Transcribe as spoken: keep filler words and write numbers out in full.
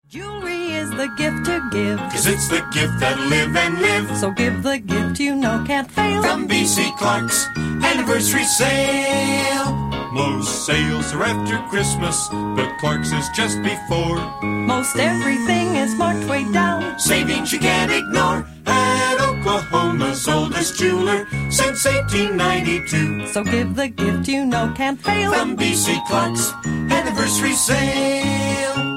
Jewelry is the gift to give, 'cause it's the gift that'll live and live. so give the gift you know can't fail. From B C Clark's anniversary sale. Most sales are after Christmas, but Clark's is just before. Most everything is marked way down. Savings you can't ignore at Oklahoma's oldest jeweler since eighteen ninety-two. So give the gift you know can't fail. From B C Clark's anniversary sale.